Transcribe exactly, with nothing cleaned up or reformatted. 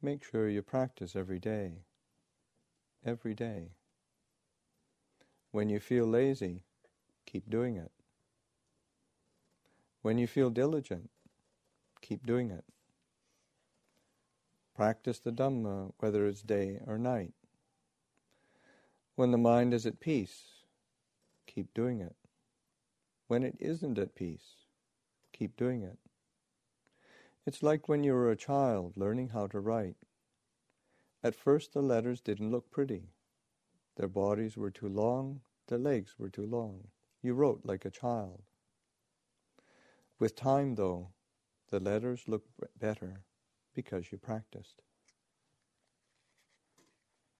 make sure you practice every day. Every day. When you feel lazy, keep doing it. When you feel diligent, keep doing it. Practice the Dhamma, whether it's day or night. When the mind is at peace, keep doing it. When it isn't at peace, keep doing it. It's like when you were a child learning how to write. At first the letters didn't look pretty. Their bodies were too long, their legs were too long. You wrote like a child. With time, though, the letters look better because you practiced.